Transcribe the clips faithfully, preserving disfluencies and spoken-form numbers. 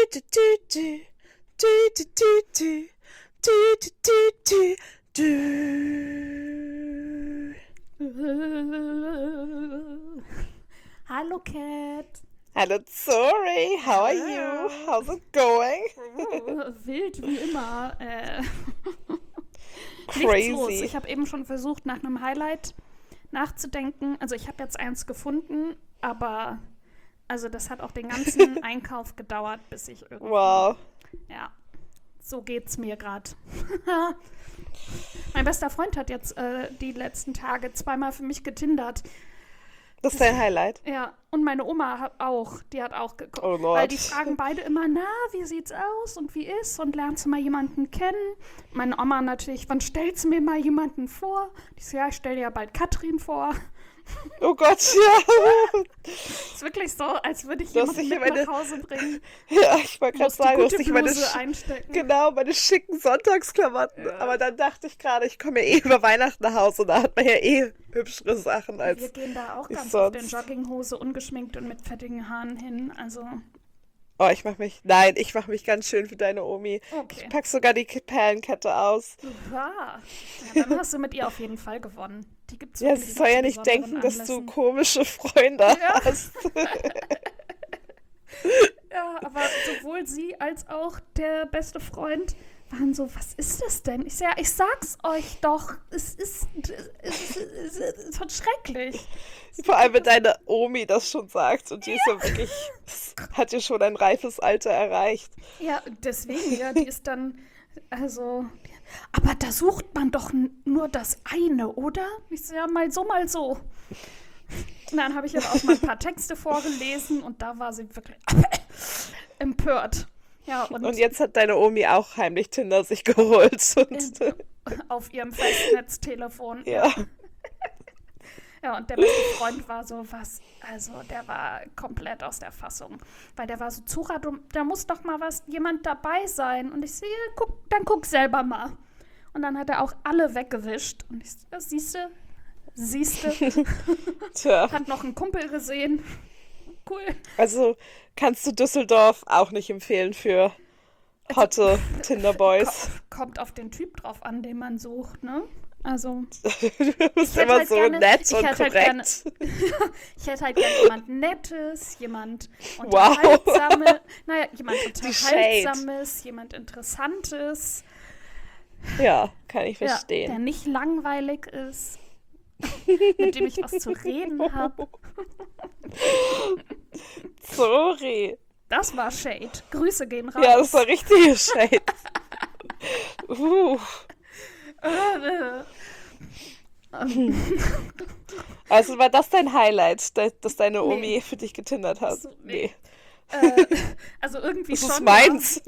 du, du, du. Du, du, du, du. Du, du, du, du, du. Hallo Cat. Hello Zori, how are you? How's it going? Wild wie immer. Äh, Crazy. Nichts los. Ich habe eben schon versucht, nach einem Highlight nachzudenken. Also ich habe jetzt eins gefunden, aber also das hat auch den ganzen Einkauf gedauert, bis ich irgendwie... Wow. Ja, so geht's mir gerade. Mein bester Freund hat jetzt äh, die letzten Tage zweimal für mich getindert. Das ist dein Highlight? Ja, und meine Oma hat auch, die hat auch geguckt. Oh Lord. Weil die fragen beide immer, na, wie sieht's aus und wie ist und lernst du mal jemanden kennen? Meine Oma natürlich, wann stellst du mir mal jemanden vor? Die so, ja, ich stell dir ja bald Katrin vor. Oh Gott, ja. Ist wirklich so, als würde ich Du hast jemanden dich mit meine- nach Hause bringen. Ja, ich wollte gerade Muss die sagen, du hast gute nicht meine, Bluse sch- einstecken. genau, meine schicken Sonntagsklamotten. Aber dann dachte ich gerade, ich komme ja eh über Weihnachten nach Hause. Da hat man ja eh hübschere Sachen als... Wir gehen da auch wie ganz oft in sonst. Jogginghose, ungeschminkt und mit fettigen Haaren hin. Also, Oh, ich mach mich... Nein, ich mach mich ganz schön für deine Omi. okay. Ich pack sogar die K- Perlenkette aus. Ja. Ja, dann hast du mit ihr auf jeden Fall gewonnen. Die gibt's Ja, wirklich sie soll ja zu nicht besonderen denken, dass du Anlässen. komische Freunde Ja. hast. Ja, aber sowohl sie als auch der beste Freund waren so, was ist das denn? Ich sag, ja, ich sag's euch doch, es ist, es ist, es ist, es ist schrecklich. Vor allem, wenn deine Omi das schon sagt. Und die ist ja wirklich... Hat ja schon ein reifes Alter erreicht. Ja, deswegen, ja, die ist dann, also, aber da sucht man doch n- nur das eine, oder? Ich so, ja, mal so, mal so. Und dann habe ich ihr auch mal ein paar Texte vorgelesen und da war sie wirklich empört. Ja, und, Und jetzt hat deine Omi auch heimlich Tinder sich geholt. Und, in, auf ihrem Festnetztelefon. ja. Ja, und der beste Freund war so, was, also der war komplett aus der Fassung. Weil der war so, Zura, du, da muss doch mal was, jemand dabei sein. Und ich sehe, guck, dann guck selber mal. Und dann hat er auch alle weggewischt. Und ich so, ja, siehste, siehste. Tja. Hat noch einen Kumpel gesehen. Cool. Also kannst du Düsseldorf auch nicht empfehlen für hotte Tinderboys. Ko- kommt auf den Typ drauf an, den man sucht, ne? Also, Du bist hätte immer halt so gerne- nett ich und hätte halt korrekt. ich hätte halt gerne jemand Nettes, jemand Wow. Unterhaltsames, naja, jemand Die Shade. Unterhaltsames, jemand Interessantes, Ja, kann ich ja, der verstehen. nicht langweilig ist, mit dem ich was zu reden habe. Sorry. Das war Shade. Grüße gehen raus. Ja, das war richtige Shade. uh. Also war das dein Highlight, dass dass deine Nee. Omi für dich getindert hat? So, nee. Nee. äh, also irgendwie Das schon. ist meins.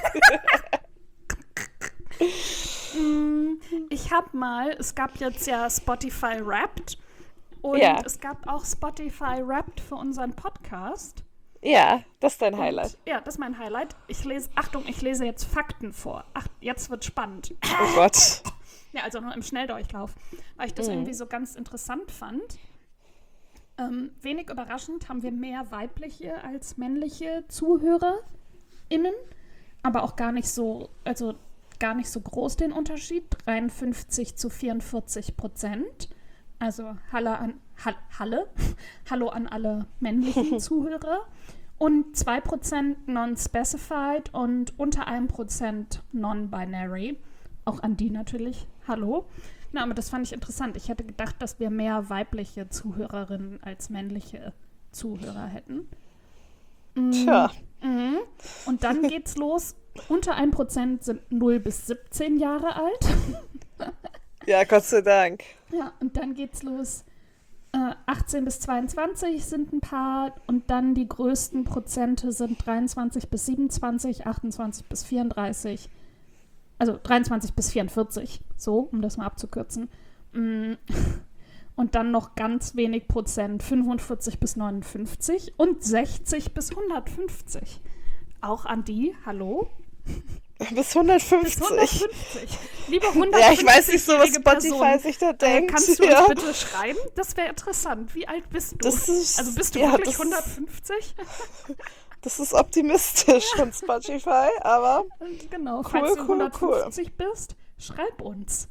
Mm, Ich habe mal, es gab jetzt ja Spotify Wrapped und Ja. es gab auch Spotify Wrapped für unseren Podcast. Ja, das ist dein Und, Highlight. ja, das ist mein Highlight. Ich lese, Achtung, ich lese jetzt Fakten vor. Ach, jetzt wird spannend. Oh Gott. Ja, also nur im Schnelldurchlauf, weil ich das Mhm. irgendwie so ganz interessant fand. Ähm, wenig überraschend haben wir mehr weibliche als männliche ZuhörerInnen, aber auch gar nicht so, also gar nicht so groß den Unterschied. dreiundfünfzig zu vierundvierzig Prozent. Also Halle an, Hall, Halle. Hallo an alle männlichen Zuhörer. Und zwei Prozent non-specified und unter einem Prozent non-binary. Auch an die natürlich. Hallo. Na, aber das fand ich interessant. Ich hätte gedacht, dass wir mehr weibliche Zuhörerinnen als männliche Zuhörer hätten. Mm, Tja. mhm. Und dann geht's los. Unter ein Prozent sind null bis siebzehn Jahre alt. Ja, Gott sei Dank. Ja, und dann geht's los. Äh, achtzehn bis zweiundzwanzig sind ein paar und dann die größten Prozente sind dreiundzwanzig bis siebenundzwanzig, achtundzwanzig bis vierunddreißig, also dreiundzwanzig bis vierundvierzig, so, um das mal abzukürzen. Mm. Und dann noch ganz wenig Prozent, fünfundvierzig bis neunundfünfzig und sechzig bis hundertfünfzig. Auch an die, hallo? Bis hundertfünfzig. Bis hundertfünfzig. Liebe Ja, ich weiß nicht so, was hundertfünfzigjährige Spotify Person, sich da äh, denkt. kannst du uns ja. bitte schreiben? Das wäre interessant. Wie alt bist du? Das ist, also bist du ja, wirklich das, hundertfünfzig? Das ist optimistisch von Spotify, aber Genau, cool, falls du cool, hundertfünfzig cool. bist, schreib uns.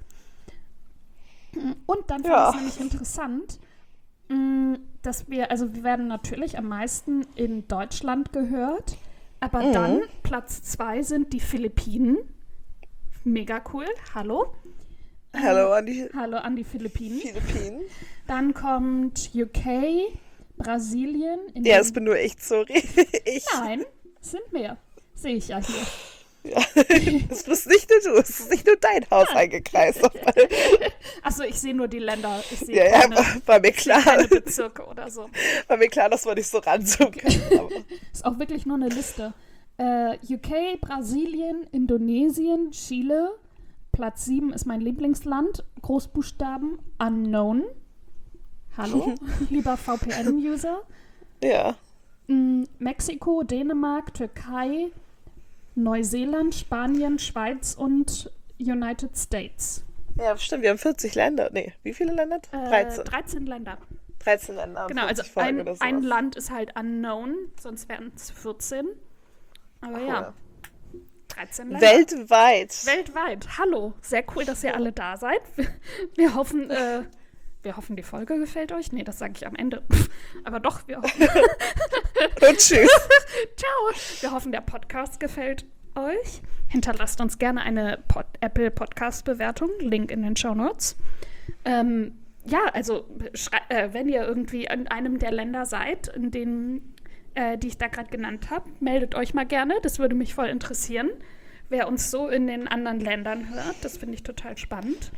Und dann fand Ja. ich es nämlich interessant, mh, dass wir, also wir werden natürlich am meisten in Deutschland gehört, aber Mhm. dann Platz zwei sind die Philippinen. Mega cool, hallo. hallo an die Hallo an die Philippinen. Philippinen. Dann kommt U K, Brasilien. In Ja, den- das bin nur ich, sorry. Ich. Nein, es sind mehr. Sehe ich ja hier. Ja. Das bist nicht nur du, es ist nicht nur dein Haus eingekreist. Achso, ich sehe nur die Länder. Ich sehe Ja, ja, keine, war, war mir ich sehe klar. keine Bezirke oder so. War mir klar, dass wir nicht so ranzoomen können. Aber Ist auch wirklich nur eine Liste. Äh, U K, Brasilien, Indonesien, Chile. Platz sieben ist mein Lieblingsland. Großbuchstaben Unknown. Hallo, lieber V P N-User. ja. Mm, Mexiko, Dänemark, Türkei, Neuseeland, Spanien, Schweiz und United States. Ja, stimmt, wir haben vierzig Länder. Nee, wie viele Länder? Äh, dreizehn. dreizehn Länder. dreizehn Länder. und Genau, also vierzig Folgen ein, oder sowas. ein Land ist halt unknown, sonst wären es vierzehn. Aber Cool. ja, dreizehn Länder. Weltweit. Weltweit. Hallo, sehr cool, dass ihr alle da seid. Wir, wir hoffen, äh, wir hoffen, die Folge gefällt euch. Nee, das sage ich am Ende. Aber doch, wir hoffen. Und tschüss. Ciao. Wir hoffen, der Podcast gefällt euch. Hinterlasst uns gerne eine Pod Apple Podcast-Bewertung. Link in den Shownotes. Ähm, ja, also schrei- äh, wenn ihr irgendwie in einem der Länder seid, in denen, äh, die ich da gerade genannt habe, meldet euch mal gerne. Das würde mich voll interessieren, wer uns so in den anderen Ländern hört. Das finde ich total spannend.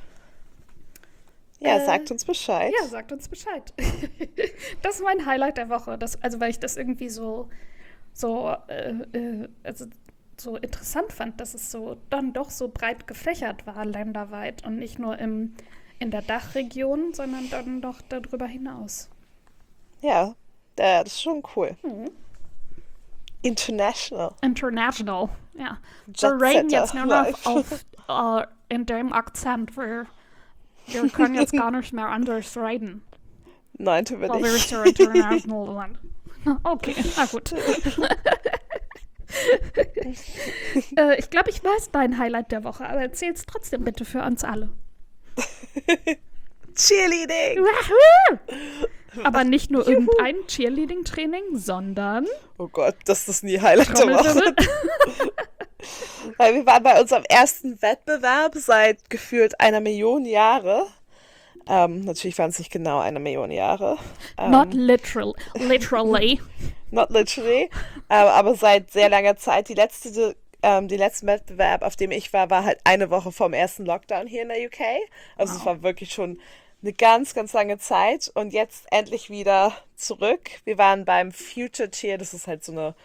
Ja, Äh, sagt uns Bescheid. Ja, sagt uns Bescheid. Das ist mein Highlight der Woche. Das, also weil ich das irgendwie so, so, äh, äh, also so interessant fand, dass es so dann doch so breit gefächert war, länderweit und nicht nur im, in der Dachregion, sondern dann doch darüber hinaus. Ja, äh, das ist schon cool. Mhm. International. International, ja. Wir Jet reden Setter jetzt nur live. noch auf, äh, in dem Akzent. Wir, wir können jetzt gar nicht mehr anders reden. Nein, tun wir Weil wir nicht. so international sind. Okay, na gut. äh, ich glaube, ich weiß dein Highlight der Woche, aber erzähl's trotzdem bitte für uns alle. Cheerleading. Wahoo! Aber nicht nur irgendein Cheerleading-Training, sondern Oh Gott, das ist nie Highlight der Woche. Trommelwirbel. Weil wir waren bei unserem ersten Wettbewerb seit gefühlt einer Million Jahre. Ähm, natürlich waren es nicht genau eine Million Jahre. Ähm, Not literal, literally. not literally. Ähm, aber seit sehr langer Zeit. Die letzte, ähm, die letzten Wettbewerb, auf dem ich war, war halt eine Woche vom ersten Lockdown hier in der U K. Also Wow. es war wirklich schon eine ganz, ganz lange Zeit. Und jetzt endlich wieder zurück. Wir waren beim Future Cheer. Das ist halt so eine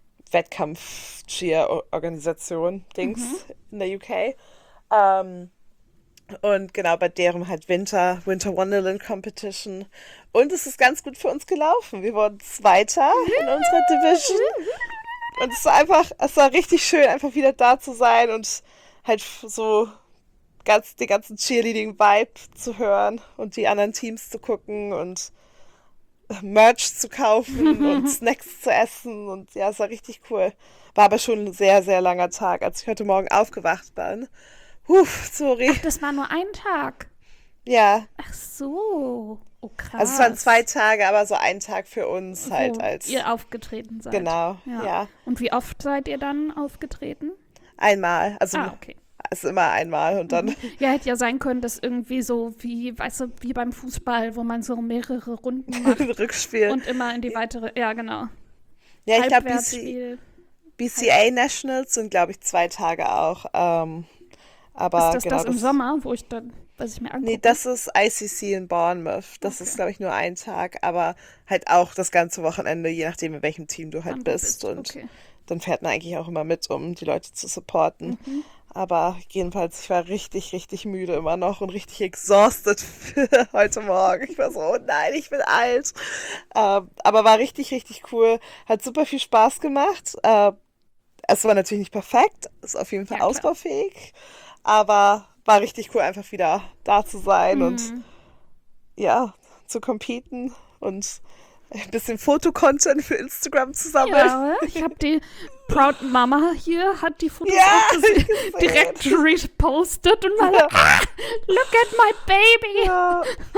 Wettkampf-Cheer-Organisation, Dings, in der U K. Ähm, und genau, bei deren halt Winter, Winter Wonderland Competition. Und es ist ganz gut für uns gelaufen. Wir wurden Zweiter in unserer Division. Und es war einfach, es war richtig schön, einfach wieder da zu sein und halt so ganz, den ganzen Cheerleading-Vibe zu hören und die anderen Teams zu gucken und Merch zu kaufen und Snacks zu essen. Und ja, es war richtig cool. War aber schon ein sehr, sehr langer Tag, als ich heute Morgen aufgewacht bin. Puh, sorry. Das war nur ein Tag. Ja, Ach so. Oh, krass. also es waren zwei Tage, aber so ein Tag für uns halt wo als. ihr aufgetreten seid. Genau, Ja. ja. Und wie oft seid ihr dann aufgetreten? Einmal. Also Ah, okay. es ist immer einmal und dann. Ja, hätte ja sein können, dass irgendwie so wie, weißt du, wie beim Fußball, wo man so mehrere Runden macht Rückspiel. und immer in die weitere, ja genau. Ja, ich glaube, B C, Halbwertsspiel. B C A Nationals sind, glaube ich, zwei Tage auch. Ähm, aber Ist das genau, das im Sommer, wo ich dann, was ich mir angucke? Nee, das ist I C C in Bournemouth. Das Okay. ist, glaube ich, nur ein Tag, aber halt auch das ganze Wochenende, je nachdem, in welchem Team du halt Wann du bist. Und Okay. dann fährt man eigentlich auch immer mit, um die Leute zu supporten. Mhm. Aber jedenfalls, ich war richtig, richtig müde immer noch und richtig exhausted für heute Morgen. Ich war so, oh nein, ich bin alt. Ähm, aber war richtig, richtig cool. Hat super viel Spaß gemacht. Äh, es war natürlich nicht perfekt, ist auf jeden Fall Ja, klar. ausbaufähig, aber war richtig cool, einfach wieder da zu sein und Mhm. ja, zu competen und ein bisschen Fotocontent für Instagram zu sammeln. Ja, ich habe die Proud Mama hier, hat die Fotos Ja, auch gesehen, gesehen. direkt repostet und war Ja. like, ah, look at my baby. Ja.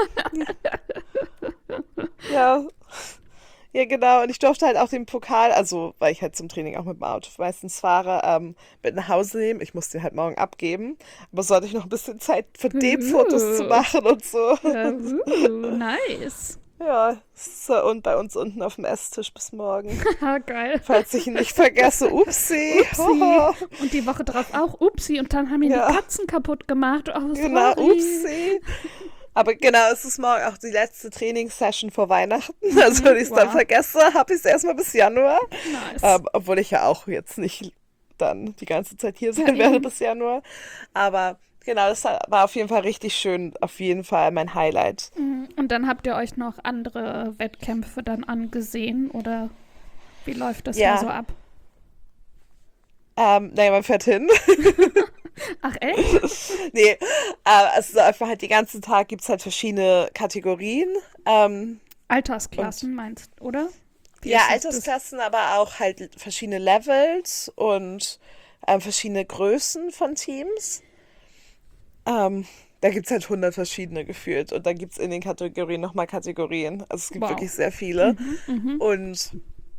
Ja. Ja, genau. Und ich durfte halt auch den Pokal, also weil ich halt zum Training auch mit dem Auto meistens fahre, ähm, mit nach Hause nehmen. Ich musste den halt morgen abgeben. Aber so hatte ich noch ein bisschen Zeit für den Fotos zu Uh, machen und so. uh, nice. Ja, so, und bei uns unten auf dem Esstisch bis morgen. Ah, geil. Falls ich ihn nicht vergesse. Upsi. Upsi. Und die Woche drauf auch Upsi. Und dann haben ihn Ja. die Katzen kaputt gemacht. Oh, Genau, sorry. upsi. Aber genau, es ist morgen auch die letzte Trainingssession vor Weihnachten. Also wenn ich es dann wow. vergesse, habe ich es erstmal bis Januar. Nice. Ähm, obwohl ich ja auch jetzt nicht dann die ganze Zeit hier sein Ja, werde eben. bis Januar. Aber genau, das war auf jeden Fall richtig schön. Auf jeden Fall mein Highlight. Mhm. Und dann habt ihr euch noch andere Wettkämpfe dann angesehen? Oder wie läuft das da Ja. so ab? Ähm, naja, man fährt hin. Ach, echt? Nee, äh, es ist einfach halt, den ganzen Tag gibt es halt verschiedene Kategorien. Ähm, Altersklassen meinst du, oder? Wie ja, ist es das? Altersklassen, aber auch halt verschiedene Levels und ähm, verschiedene Größen von Teams. Ähm, da gibt es halt hundert verschiedene gefühlt. Und dann gibt es in den Kategorien nochmal Kategorien. Also es gibt Wow. wirklich sehr viele. Mhm, mhm. Und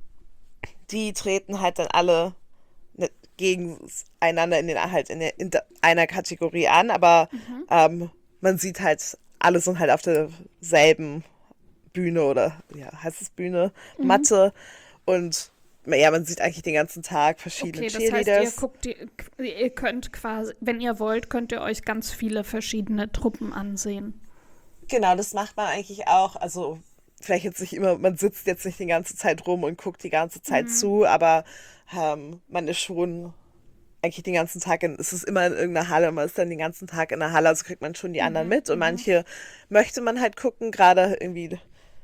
die treten halt dann alle ne- gegeneinander in, den, halt in, der, in der, einer Kategorie an. Aber Mhm. ähm, man sieht halt, alle sind halt auf derselben Bühne oder, ja, heißt es Bühne, Mhm. Matte. Und ja, man sieht eigentlich den ganzen Tag verschiedene Okay, das heißt, ihr Cheerleaders. guckt, die, ihr könnt quasi, wenn ihr wollt, könnt ihr euch ganz viele verschiedene Truppen ansehen. Genau, das macht man eigentlich auch. Also vielleicht jetzt nicht immer, man sitzt jetzt nicht die ganze Zeit rum und guckt die ganze Zeit Mhm. zu, aber ähm, man ist schon eigentlich den ganzen Tag in, es ist immer in irgendeiner Halle, man ist dann den ganzen Tag in der Halle, also kriegt man schon die anderen Mhm. mit und Mhm. manche möchte man halt gucken, gerade irgendwie,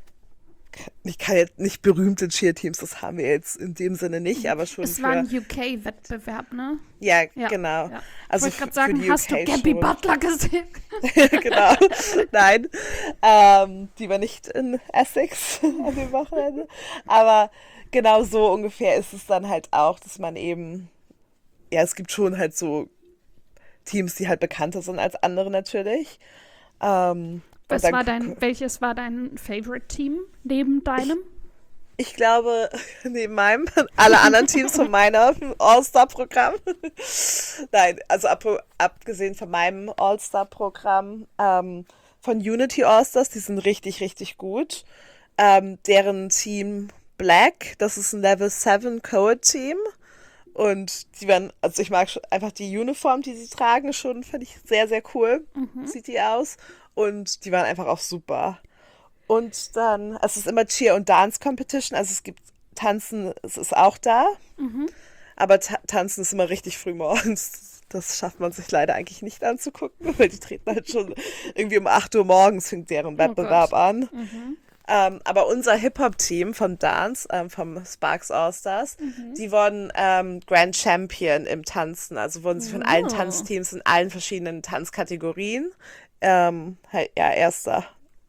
ich kann jetzt nicht berühmte Cheerteams, das haben wir jetzt in dem Sinne nicht, aber schon Es war ein für, U K-Wettbewerb, ne? ja, Ja, genau. ja. Ich Also wollte für, gerade für sagen, die hast du U K Gabby schon. Butler gesehen? Genau, nein, ähm, die war nicht in Essex an dem Wochenende, aber genau so ungefähr ist es dann halt auch, dass man eben, ja, es gibt schon halt so Teams, die halt bekannter sind als andere natürlich. Ähm, und Was dann, war gu- dein, welches war dein Favorite-Team neben deinem? ich glaube, neben meinem, alle anderen Teams von meiner All-Star-Programm, nein, also ab, abgesehen von meinem All-Star-Programm, ähm, von Unity All-Stars, die sind richtig, richtig gut. Ähm, deren Team Black, das ist ein Level sieben Code-Team. Und die werden, also ich mag schon einfach die Uniform, die sie tragen, schon, finde ich sehr, sehr cool. Mhm. Sieht die aus. Und die waren einfach auch super. Und dann, es ist immer Cheer- und Dance-Competition, also es gibt Tanzen, es ist auch da. Mhm. Aber ta Tanzen ist immer richtig früh morgens. Das schafft man sich leider eigentlich nicht anzugucken, weil die treten halt schon irgendwie um acht Uhr morgens, fängt deren Oh Wettbewerb Gott. an. Mhm. Ähm, aber unser Hip-Hop-Team vom Dance, ähm, vom Sparks All-Stars, Mhm. die wurden ähm, Grand Champion im Tanzen. Also wurden sie von allen Oh. Tanzteams in allen verschiedenen Tanzkategorien. Ähm, halt, ja, Erster.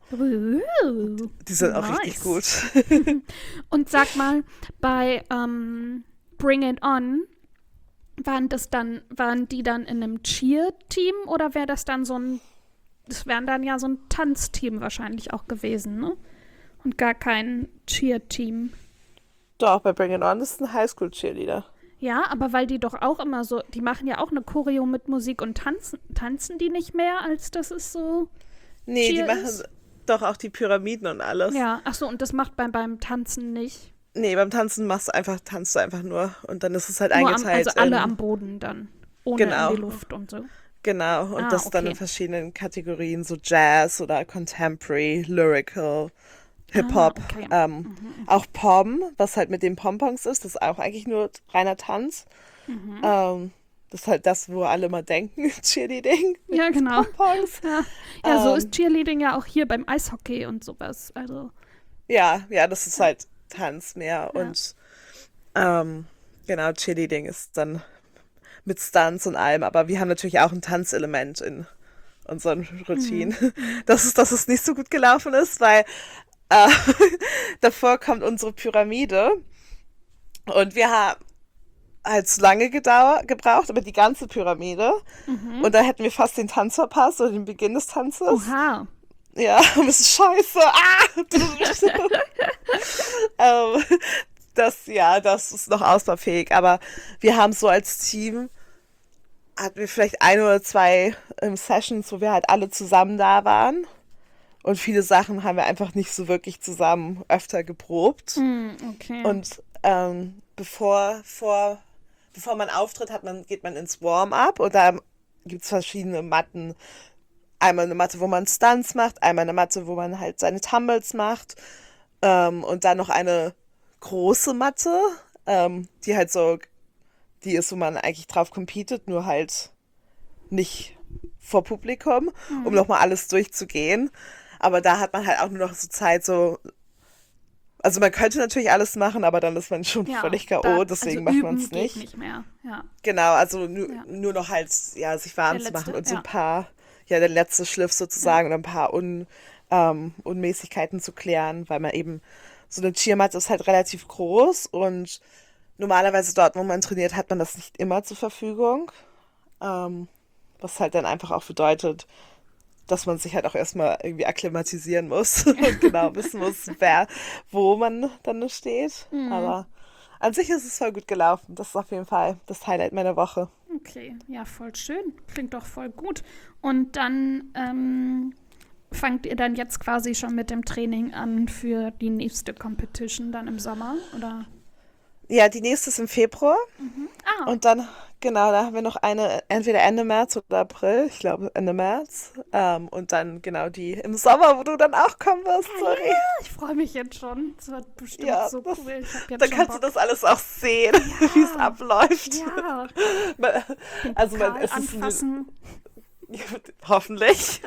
Uh, Die sind auch richtig gut. nice. Und sag mal, bei ähm, Bring It On, waren das dann, waren die dann in einem Cheer-Team oder wäre das dann so ein, das wären dann ja so ein Tanzteam wahrscheinlich auch gewesen, ne? Und gar kein Cheer-Team. Doch, bei Bring It On ist ein Highschool-Cheerleader. Ja, aber weil die doch auch immer so, die machen ja auch eine Choreo mit Musik und tanzen, tanzen die nicht mehr, als das ist so Nee, die Cheer machen ist? doch auch die Pyramiden und alles. Ja, ach so, und das macht beim, beim Tanzen nicht. Nee, beim Tanzen machst du einfach, tanzt du einfach nur. Und dann ist es halt Nur am, eingeteilt also alle in, am Boden dann, ohne genau. in die Luft und so. Genau, und Ah, das dann in okay. verschiedenen Kategorien, so Jazz oder Contemporary, Lyrical, Ah, Hip-Hop, okay. ähm, Mhm, auch Pom, was halt mit den Pompons ist, das ist auch eigentlich nur reiner Tanz. mhm. Ähm, das ist halt das, wo alle mal denken, Cheerleading mit Ja, genau. Pompons. Ja, ja so Ähm, ist Cheerleading ja auch hier beim Eishockey und sowas. Also, ja, ja, das ist halt Tanz mehr ja. und ähm, genau, Cheerleading ist dann mit Stunts und allem, aber wir haben natürlich auch ein Tanzelement in unseren Routinen. Mhm. Das ist, dass es nicht so gut gelaufen ist, weil äh, davor kommt unsere Pyramide und wir haben halt zu lange gedauer, gebraucht, aber die ganze Pyramide. Mhm. Und da hätten wir fast den Tanz verpasst oder den Beginn des Tanzes. Oha. Ja, und es ist scheiße. Ah! ähm, das, ja, das ist noch ausbaufähig. Aber wir haben so als Team, hatten wir vielleicht ein oder zwei ähm, Sessions, wo wir halt alle zusammen da waren. Und viele Sachen haben wir einfach nicht so wirklich zusammen öfter geprobt. Hm, okay. Und ähm, bevor, vor, bevor man auftritt, hat man, geht man ins Warm-up und da gibt es verschiedene Matten. Einmal eine Matte, wo man Stunts macht, einmal eine Matte, wo man halt seine Tumbles macht ähm, und dann noch eine große Matte, ähm, die halt so, die ist, wo man eigentlich drauf competet, nur halt nicht vor Publikum, Mhm. um nochmal alles durchzugehen. Aber da hat man halt auch nur noch so Zeit, so, also man könnte natürlich alles machen, aber dann ist man schon Ja, völlig K O, da, deswegen also macht man üben es geht nicht. nicht mehr. Ja, Genau, also nur, ja. nur noch halt, ja, sich warm Der zu machen letzte, und so ja. ein paar, ja, der letzte Schliff sozusagen und ein paar Un, ähm, Unmäßigkeiten zu klären, weil man eben, so eine Cheermatte ist halt relativ groß und normalerweise dort, wo man trainiert, hat man das nicht immer zur Verfügung. Ähm, was halt dann einfach auch bedeutet, dass man sich halt auch erstmal irgendwie akklimatisieren muss und genau wissen muss, wer, wo man dann steht. Mhm. Aber an sich ist es voll gut gelaufen. Das ist auf jeden Fall das Highlight meiner Woche. Okay, ja, voll schön. Klingt doch voll gut. Und dann ähm, fangt ihr dann jetzt quasi schon mit dem Training an für die nächste Competition dann im Sommer, oder? Ja, die nächste ist im Februar Ah, und dann, genau, da haben wir noch eine, entweder Ende März oder April, ich glaube Ende März. Ähm, und dann genau die im Sommer, wo du dann auch kommen wirst, sorry. ich freue mich jetzt schon. Das wird bestimmt Ja, so das- cool. Ich habe jetzt Dann schon kannst Bock. du das alles auch sehen, wie es abläuft. Ja, Also man, Pokal es ist eine, anfassen. hoffentlich.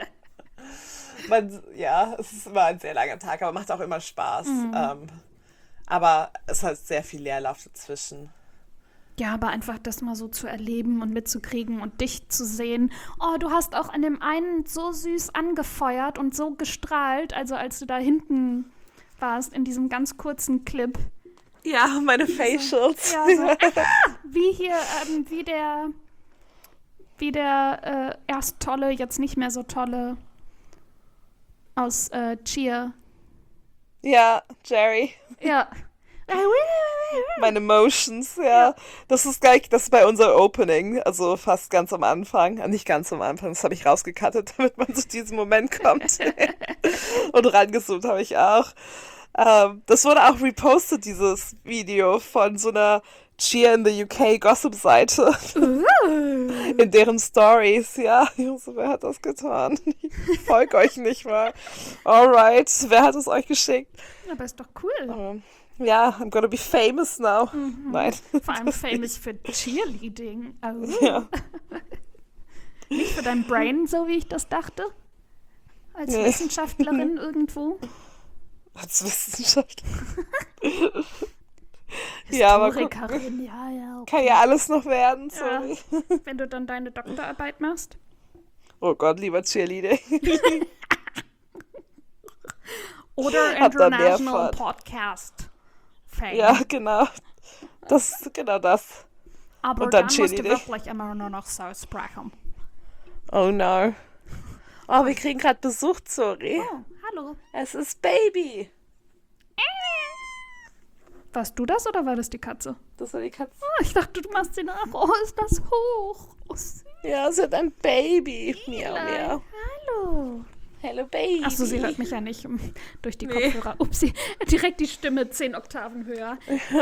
Man, ja, es ist immer ein sehr langer Tag, aber macht auch immer Spaß. Mhm. Ähm, aber es hat sehr viel Leerlauf dazwischen. Ja, aber einfach das mal so zu erleben und mitzukriegen und dich zu sehen. Oh, du hast auch an dem einen so süß angefeuert und so gestrahlt, also als du da hinten warst in diesem ganz kurzen Clip. Ja, meine Facials. Ja, so, ah, wie hier, ähm, wie der, wie der äh, erst tolle, jetzt nicht mehr so tolle aus äh, Cheer. Ja, Jerry. Ja. Meine Emotions, ja. Das ist gleich, das ist bei unser Opening, also fast ganz am Anfang. Ah, nicht ganz am Anfang, das habe ich rausgecuttet, damit man zu diesem Moment kommt. Und rangezoomt habe ich auch. Ähm, das wurde auch repostet, dieses Video, von so einer Cheer in the U K Gossip-Seite. In deren Stories, ja. So, wer hat das getan? Ich folge euch nicht mal. Alright, wer hat es euch geschickt? Aber ist doch cool. Ähm, ja, I'm gonna be famous now. Nein. Vor allem famous für Cheerleading. Also, Ja. nicht für dein Brain, so wie ich das dachte. Als Nee. Wissenschaftlerin irgendwo. Als Wissenschaftler. Ja, aber guck, Historikerin, ja, ja. Okay. kann ja alles noch werden, Ja. sorry. Wenn du dann deine Doktorarbeit machst. Oh Gott, lieber Cheerleading. Oder Hab da International Mehrfach. Podcast Fame. Ja, genau. Das ist genau das. Aber und dann dann musst du Cheerleading. wirklich immer nur noch so sprechen. Oh no. Oh, wir kriegen gerade Besuch, sorry. Oh, hallo. Es ist Baby. Warst du das oder war das die Katze? Das war die Katze. Oh, ich dachte, du machst sie nach. Oh, ist das hoch. Oh, süß. Ja, sie hat ein Baby. Miau, Nein. miau. Hallo. Hello, Baby. Achso, sie hört mich ja nicht um, durch die Nee. Kopfhörer. Upsi, direkt die Stimme zehn Oktaven höher.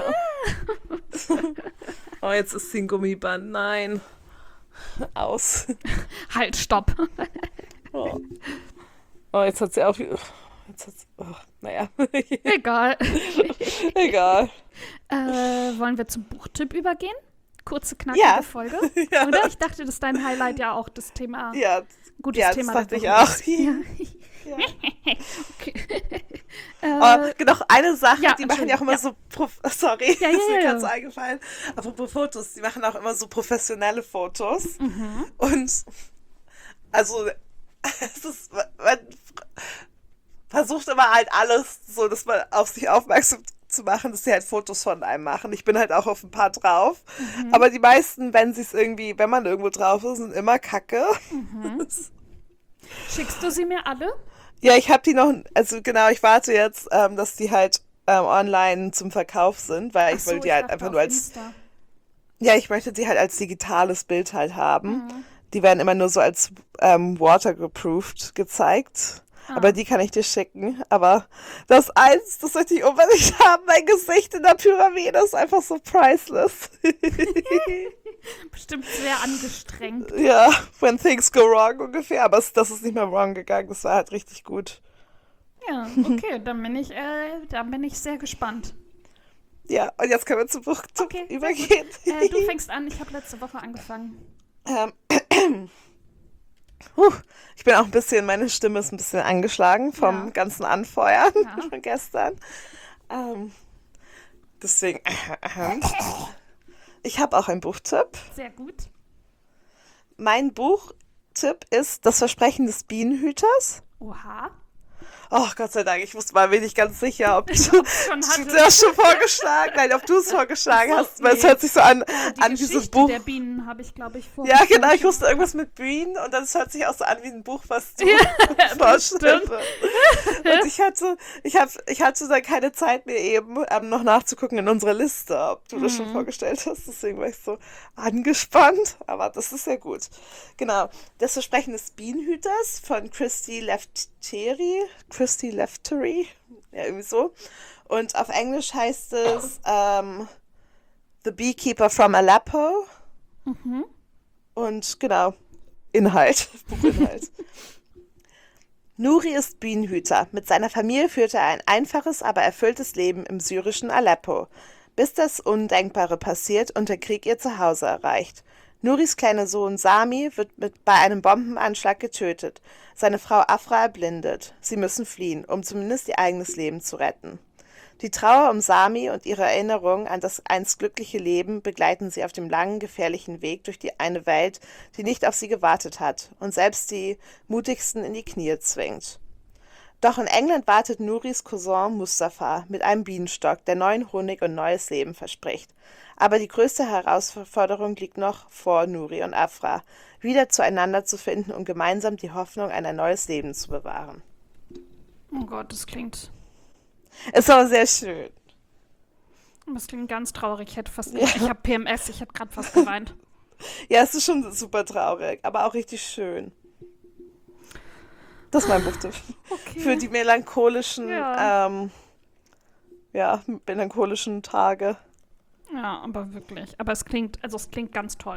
Oh, jetzt ist sie ein Gummiband. Nein. Aus. Halt, stopp. Oh, oh jetzt hat sie auch... Jetzt hat sie, oh, naja. Egal. Egal. Äh, wollen wir zum Buchtipp übergehen? Kurze, knackige Ja. Folge. Ja. Oder? Ich dachte, das ist dein Highlight ja auch das Thema. Ja, Gutes ja das Thema. dachte der ich Woche auch. ist. Ja. Ja. Okay. Oh, Äh, noch eine Sache, ja, die machen ja auch immer Entschuldigung, so, prof sorry, ja, ist ja, mir ja, gerade so ja. eingefallen. Apropos Fotos, die machen auch immer so professionelle Fotos. Mhm. Und also, es ist, man versucht immer halt alles so, dass man auf sich aufmerksam zu machen, dass sie halt Fotos von einem machen. Ich bin halt auch auf ein paar drauf. Mhm. Aber die meisten, wenn sie es irgendwie, wenn man irgendwo drauf ist, sind immer kacke. Mhm. Schickst du sie mir alle? Ja, ich habe die noch, also genau, ich warte jetzt, ähm, dass die halt ähm, online zum Verkauf sind, weil Ach ich will so, die ich halt dachte einfach auf nur als, Insta. ja, ich möchte die halt als digitales Bild halt haben. Mhm. Die werden immer nur so als ähm, watergeproofed gezeigt. Aber Ah. die kann ich dir schicken. Aber das eins, das möchte ich unbedingt haben, mein Gesicht in der Pyramide ist einfach so priceless. Bestimmt sehr angestrengt. Ja, when things go wrong ungefähr. Aber es, das ist nicht mehr wrong gegangen. Das war halt richtig gut. Ja, okay, dann bin ich, äh, dann bin ich sehr gespannt. Ja, und jetzt können wir zum Buchtipp Okay, sehr gut. übergehen. Äh, du fängst an, ich habe letzte Woche angefangen. ähm, Puh, ich bin auch ein bisschen, meine Stimme ist ein bisschen angeschlagen vom Ja, ganzen Anfeuern ja. von gestern. Ähm, deswegen, ich habe auch einen Buchtipp. Sehr gut. Mein Buchtipp ist Das Versprechen des Bienenhüters. Oha. Oh, Gott sei Dank, ich wusste mal, bin ich ganz sicher, ob du Ob es schon du hatte. das schon vorgeschlagen, nein, ob du es vorgeschlagen Ach so, hast, weil es nee. hört sich so an, Äh, die an dieses Geschichte Buch. der Bienen habe ich, glaube ich, Ja, genau, vorgestellt. ich wusste irgendwas mit Bienen und dann es hört sich auch so an wie ein Buch, was du Ja, das vorstellst. stimmt. Und ich hatte, ich hab, ich hatte dann keine Zeit mehr eben, ähm, noch nachzugucken in unserer Liste, ob du das schon Mhm. vorgestellt hast. Deswegen war ich so angespannt, aber das ist ja gut. Genau. Das Versprechen des Bienenhüters von Christy Lefteri. Christy Lefteri. Ja, irgendwie so. Und auf Englisch heißt es ähm, The Beekeeper from Aleppo. Mhm. Und genau, Inhalt, Buchinhalt. Nuri ist Bienenhüter. Mit seiner Familie führt er ein einfaches, aber erfülltes Leben im syrischen Aleppo, bis das Undenkbare passiert und der Krieg ihr Zuhause erreicht. Nuris kleiner Sohn Sami wird mit, bei einem Bombenanschlag getötet. Seine Frau Afra erblindet. Sie müssen fliehen, um zumindest ihr eigenes Leben zu retten. Die Trauer um Sami und ihre Erinnerung an das einst glückliche Leben begleiten sie auf dem langen, gefährlichen Weg durch die eine Welt, die nicht auf sie gewartet hat und selbst die Mutigsten in die Knie zwingt. Doch in England wartet Nuris Cousin Mustafa mit einem Bienenstock, der neuen Honig und neues Leben verspricht. Aber die größte Herausforderung liegt noch vor Nuri und Afra, wieder zueinander zu finden und gemeinsam die Hoffnung an ein neues Leben zu bewahren. Oh Gott, das klingt, Ist aber sehr schön. das klingt ganz traurig. Ich hätte fast, Ja. ich habe P M S, ich hätte gerade fast geweint. Ja, es ist schon super traurig, aber auch richtig schön. Das ist mein Buchtipp. Für Okay. die melancholischen, Ja. ähm, ja, melancholischen Tage. Ja, aber wirklich. Aber es klingt, also es klingt ganz toll.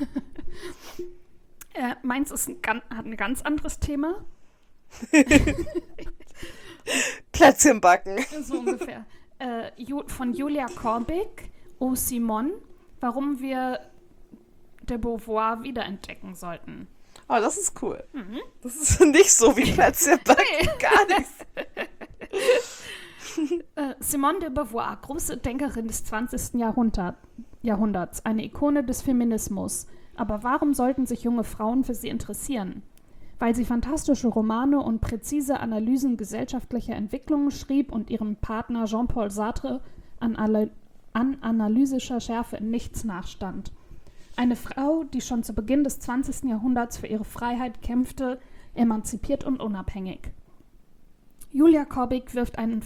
äh, meins ist ein, gan- hat ein ganz anderes Thema. Plätzchen backen. So ungefähr. Äh, Ju von Julia Korbig, O Simon, warum wir de Beauvoir wiederentdecken sollten. Oh, das ist cool. Mhm. Das ist nicht so wie Plätzchen backen. Nee. Gar nichts. Äh, Simone de Beauvoir, große Denkerin des zwanzigsten. Jahrhundert, Jahrhunderts, eine Ikone des Feminismus. Aber warum sollten sich junge Frauen für sie interessieren? Weil sie fantastische Romane und präzise Analysen gesellschaftlicher Entwicklungen schrieb und ihrem Partner Jean-Paul Sartre an, alle, an analysischer Schärfe in nichts nachstand. Eine Frau, die schon zu Beginn des zwanzigsten. Jahrhunderts für ihre Freiheit kämpfte, emanzipiert und unabhängig. Julia Korbig wirft einen...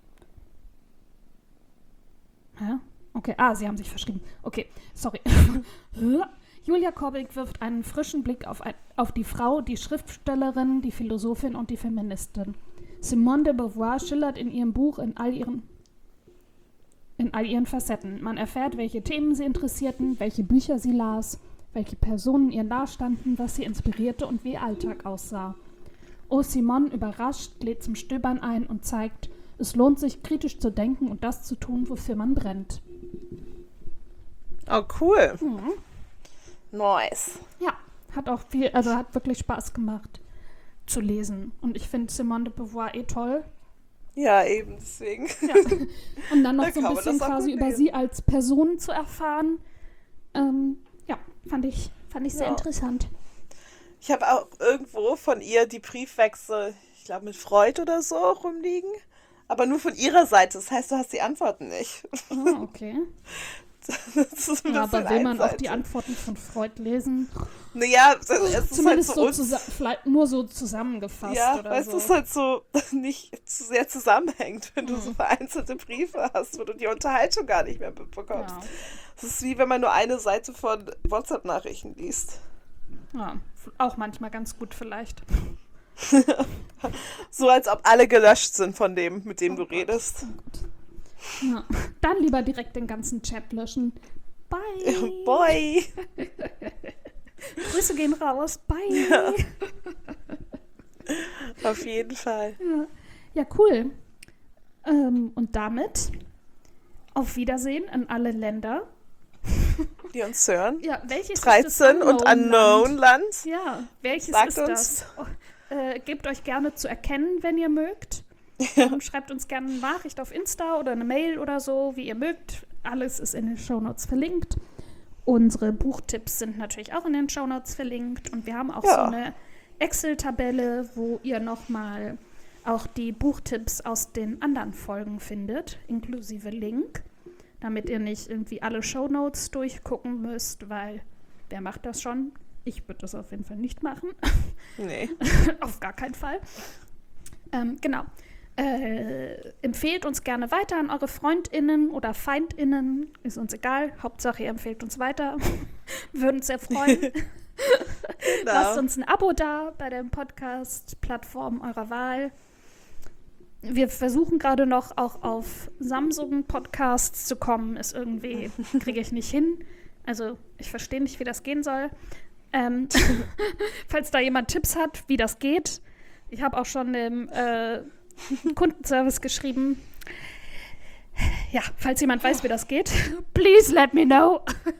Hä? Okay, ah, sie haben sich verschrieben. Okay, sorry. Julia Korbig wirft einen frischen Blick auf, ein, auf die Frau, die Schriftstellerin, die Philosophin und die Feministin. Simone de Beauvoir schillert in ihrem Buch in all ihren, in all ihren Facetten. Man erfährt, welche Themen sie interessierten, welche Bücher sie las, welche Personen ihr nahestanden, was sie inspirierte und wie ihr Alltag aussah. O Simone, überrascht, lädt zum Stöbern ein und zeigt, es lohnt sich, kritisch zu denken und das zu tun, wofür man brennt. Oh, cool. Mhm. Nice. Ja, hat auch viel, also hat wirklich Spaß gemacht zu lesen. Und ich finde Simone de Beauvoir eh toll. Ja, eben, deswegen. Ja. Und dann noch Da so ein kann man bisschen das auch quasi gut über lesen. sie als Person zu erfahren. Ähm, ja, fand ich, fand ich sehr Ja. interessant. Ich habe auch irgendwo von ihr die Briefwechsel, ich glaube mit Freud oder so, rumliegen. Aber nur von ihrer Seite. Das heißt, du hast die Antworten nicht. Ah, okay. Das ist ein Ja, aber bisschen will man auch die einseitig. Antworten von Freud lesen? Naja, es ist halt Zumindest so so uns. zusa- vielleicht nur so zusammengefasst Ja, oder weil so. es halt so nicht zu sehr zusammenhängt, wenn du Hm. so vereinzelte Briefe hast, wo du die Unterhaltung gar nicht mehr mitbekommst. Ja. Es ist wie wenn man nur eine Seite von WhatsApp-Nachrichten liest. Ja, f- auch manchmal ganz gut vielleicht. So als ob alle gelöscht sind von dem, mit dem Oh du Gott. redest. Ja. Dann lieber direkt den ganzen Chat löschen. Bye. Boy! Grüße gehen raus. Bye. Auf jeden Fall. Ja, ja cool. Ähm, und damit auf Wiedersehen an alle Länder. Die uns hören. Ja, welches ist dreizehn das und Unknown Land. Ja, welches Sagt ist uns. das? Oh, äh, gebt euch gerne zu erkennen, wenn ihr mögt. Ähm, schreibt uns gerne eine Nachricht auf Insta oder eine Mail oder so, wie ihr mögt. Alles ist in den Shownotes verlinkt. Unsere Buchtipps sind natürlich auch in den Shownotes verlinkt. Und wir haben auch Ja. so eine Excel-Tabelle, wo ihr nochmal auch die Buchtipps aus den anderen Folgen findet, inklusive Link, damit ihr nicht irgendwie alle Shownotes durchgucken müsst, weil wer macht das schon? Ich würde das auf jeden Fall nicht machen. Nee. Auf gar keinen Fall. Ähm, genau. Äh, empfehlt uns gerne weiter an eure FreundInnen oder FeindInnen. Ist uns egal. Hauptsache, ihr empfehlt uns weiter. Würden uns sehr freuen. Genau. Lasst uns ein Abo da bei der Podcast-Plattform eurer Wahl. Wir versuchen gerade noch auch auf Samsung-Podcasts zu kommen. Ist irgendwie, kriege ich nicht hin. Also, ich verstehe nicht, wie das gehen soll. Ähm, falls da jemand Tipps hat, wie das geht. Ich habe auch schon dem äh, Kundenservice geschrieben. Ja, falls jemand weiß, wie das geht, please let me know.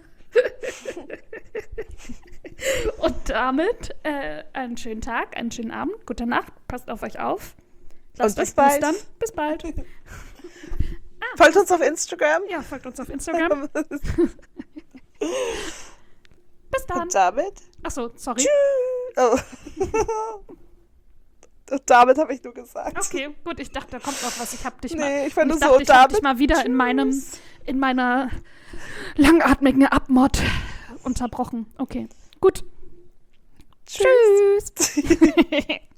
Und damit äh, einen schönen Tag, einen schönen Abend, gute Nacht, passt auf euch auf. Lasst Und bis euch bald. boostern. Bis bald. Folgt uns auf Instagram. Ja, folgt uns auf Instagram. Bis dann. Und damit. Achso, sorry. Oh. Und damit habe ich nur gesagt. Okay, gut, ich dachte, da kommt noch was. Ich habe dich Nee, mal, ich fand ich das dachte, so, ich hab damit- dich mal wieder in meinem, Tschüss. in meiner langatmigen Abmod unterbrochen. Okay, gut. Tschüss. Tschüss.